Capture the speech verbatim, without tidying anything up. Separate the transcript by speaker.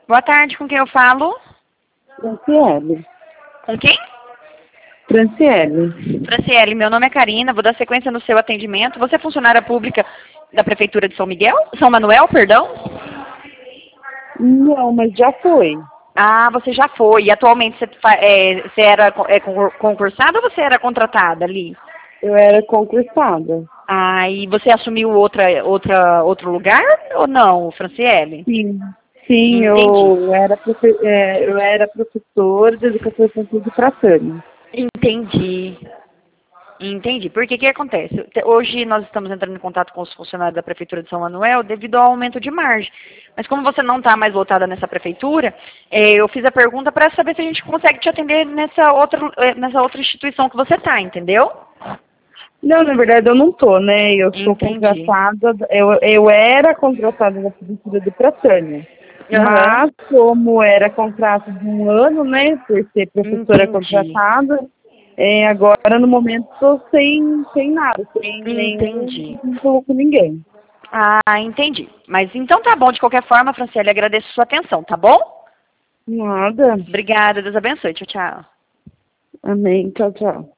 Speaker 1: Boa tarde, com quem eu falo?
Speaker 2: Franciele.
Speaker 1: Com quem?
Speaker 2: Franciele.
Speaker 1: Franciele, meu nome é Karina, vou dar sequência no seu atendimento. Você é funcionária pública da Prefeitura de São Miguel? São Manuel, perdão?
Speaker 2: Não, mas já foi.
Speaker 1: Ah, você já foi. E atualmente você, fa- é, você era co- é, concur- concursada ou você era contratada ali?
Speaker 2: Eu era concursada.
Speaker 1: Ah, e você assumiu outra, outra, outro lugar ou não, Franciele?
Speaker 2: Sim. Sim,
Speaker 1: Entendi.
Speaker 2: eu era, profe é, eu era professora de educação infantil de Pratânia.
Speaker 1: Entendi. Entendi. Porque o que acontece? Te- Hoje nós estamos entrando em contato com os funcionários da Prefeitura de São Manuel devido ao aumento de margem. Mas como você não está mais voltada nessa prefeitura, eh, eu fiz a pergunta para saber se a gente consegue te atender nessa outra, eh, nessa outra instituição que você está, entendeu?
Speaker 2: Não, na verdade eu não tô, né? Eu sou
Speaker 1: Entendi.
Speaker 2: contratada, eu, eu era contratada da Prefeitura de Pratânia.
Speaker 1: Aham.
Speaker 2: Mas como era contrato de um ano, né, por ser professora
Speaker 1: Entendi.
Speaker 2: contratada, é, agora no momento estou sem, sem nada, sem nenhum
Speaker 1: Entendi.
Speaker 2: vínculo com ninguém.
Speaker 1: Ah, entendi. Mas então tá bom, de qualquer forma, Franciele, agradeço a sua atenção, tá bom?
Speaker 2: Nada.
Speaker 1: Obrigada, Deus abençoe. Tchau, tchau.
Speaker 2: Amém. Tchau, tchau.